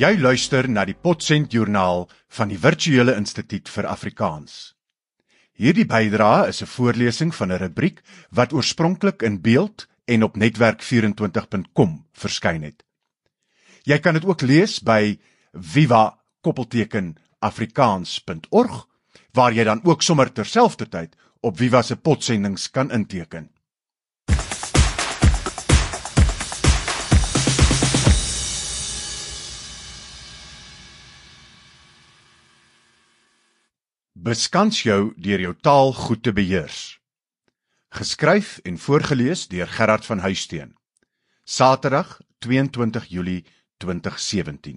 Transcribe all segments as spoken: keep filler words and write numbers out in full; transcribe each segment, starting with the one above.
Jy luister na die Potsent Joernaal van die Virtuele Instituut vir Afrikaans. Hierdie bydrae is 'n voorlesing van 'n rubriek wat oorspronklik in beeld en op netwerk vyf en twintig punt com verskyn het. Jy kan dit ook lees by viva koppelteken afrikaans punt org, waar jy dan ook sommer terselfdertyd op Viva se potsendings kan inteken. Beskans jou deur jou taal goed te beheers. Geskryf en voorgelees deur Gerard van Huisteen. Saterdag, twee en twintig Julie twintig sewentien.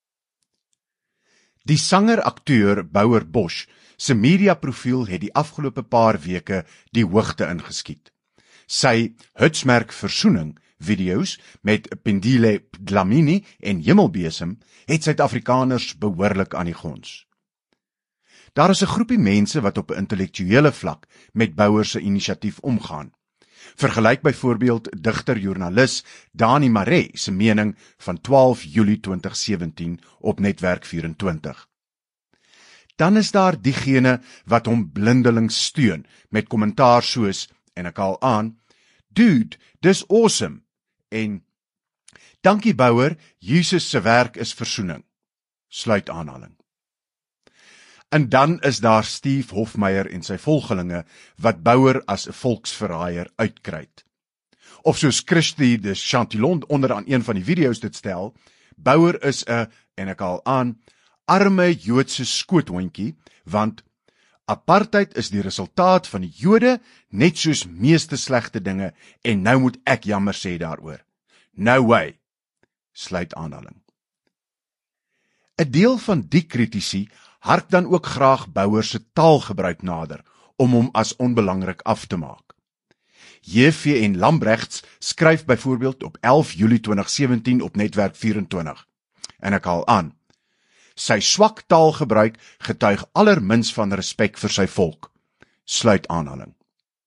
Die sanger-akteur Bouwer Bosch se mediaprofiel het die afgelope paar weke die hoogte ingeskiet. Sy Hitsmerk Versoening video's met Pendile Dlamini en Hemelbesem het Suid-Afrikaners behoorlik aan die gons. Daar is 'n groepie mense wat op 'n intellektuele vlak met Bouwer se inisiatief omgaan. Vergelyk byvoorbeeld digter-joernalis Dani Maree se mening van twaalf Julie twintig sewentien op netwerk vyf en twintig. Dan is daar diegene wat hom blindelings steun met kommentaar soos, en ek haal aan, "Dude, dis awesome," en "Dankie Bouwer, Jesus se werk is versoening," sluit aanhaling. En dan is daar Steve Hofmeyer en sy volgelinge wat Bouwer as 'n volksverraaier uitkruit. Of soos Christie de Chantillon onder aan een van die video's dit stel, Bouwer is 'n, en ek haal aan, arme Joodse skoothondjie, want apartheid is die resultaat van die Jode, net soos meeste slegte dinge, en nou moet ek jammer sê daaroor. No way, sluit aanhaling. 'n Deel van die kritici hark dan ook graag Bouwer se taalgebruik nader, om hom as onbelangrik af te maak. J V N Lambrechts skryf byvoorbeeld op elf Julie twintig sewentien op netwerk vyf en twintig, en ek haal aan, sy swak taalgebruik getuig allermins van respek vir sy volk, sluit aanhaling.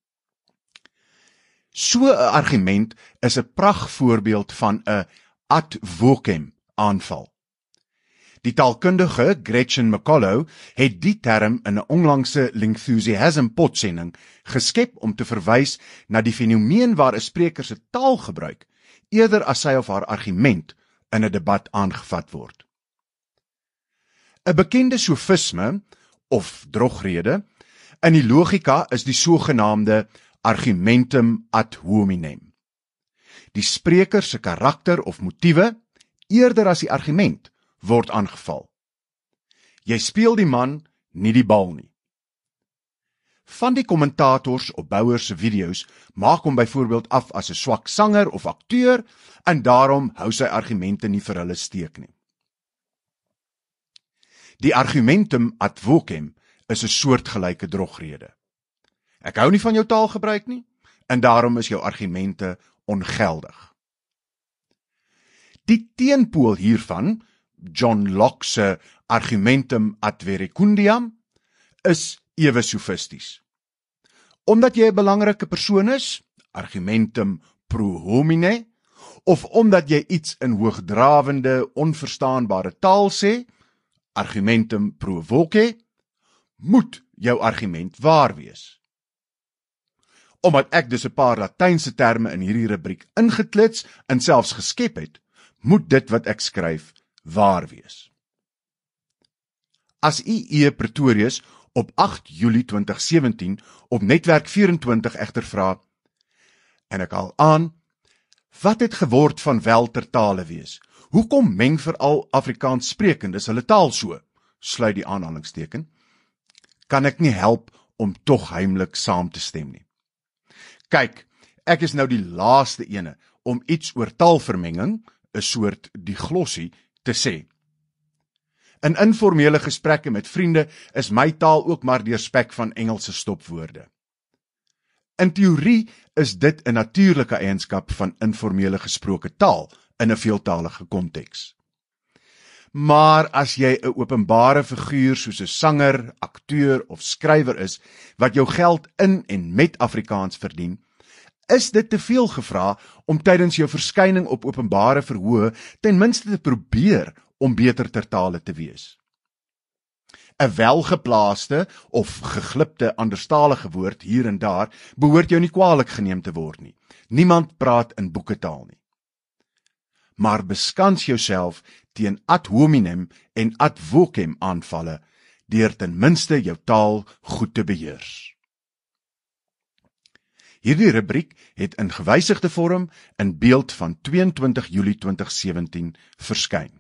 So 'n argument is 'n prachtvoorbeeld van 'n ad vocem aanval. Die taalkundige Gretchen McCullough het die term in 'n onlangse Lingthusiasm potsending geskep om te verwys na die fenomeen waar 'n spreker se taalgebruik eerder as sy of haar argument in 'n debat aangevat word. 'n Bekende sofisme of drogrede in die logika is die sogenaamde argumentum ad hominem. Die spreker se karakter of motiewe eerder as die argument word aangeval. Jy speel die man, nie die bal nie. Van die kommentators op Bouwer se video's maak hom byvoorbeeld af as 'n swak sanger of akteur en daarom hou sy argumente nie vir hulle steek nie. Die argumentum ad vocem is 'n soortgelyke drogrede. Ek hou nie van jou taalgebruik nie en daarom is jou argumente ongeldig. Die teenpool hiervan, John Locke se argumentum ad verecundiam, is ewe sofisties. Omdat jy 'n belangrike persoon is, argumentum pro homine, of omdat jy iets in hoogdrawende, onverstaanbare taal sê, argumentum pro voce, moet jou argument waar wees. Omdat ek dus 'n paar Latynse terme in hierdie rubriek ingeklits en selfs geskep het, moet dit wat ek skryf waar wees. As I E Pretorius op agt Julie twintig sewentien op netwerk vyf en twintig egter vra, en ek haal aan, wat het geword van weltertale wees? Hoekom meng veral Afrikaans sprekendes hulle taal so? Sluit die aanhalingsteken. Kan ek nie help om tog heimlik saam te stem nie. Kyk, ek is nou die laaste ene om iets oor taalvermenging, 'n soort diglossie, te sê. In informele gesprekke met vriende is my taal ook maar deurspek van Engelse stopwoorde. In teorie is dit 'n natuurlike eienskap van informele gesproke taal in 'n veeltalige konteks. Maar as jy 'n openbare figuur soos 'n sanger, akteur of skrywer is, wat jou geld in en met Afrikaans verdien, Is dit te veel gevra om tydens jou verskyning op openbare verhoë ten minste te probeer om beter ter tale te wees? 'n Welgeplaaste of geglipte anderstalige woord hier en daar behoort jou nie kwaadlik geneem te word nie. Niemand praat in boeketaal nie. Maar beskans jouself teen ad hominem en ad vocem aanvalle deur ten minste jou taal goed te beheers. Hierdie rubriek het in gewysigde vorm in beeld van tweeëntwintig Julie tweeduisend sewentien verskyn.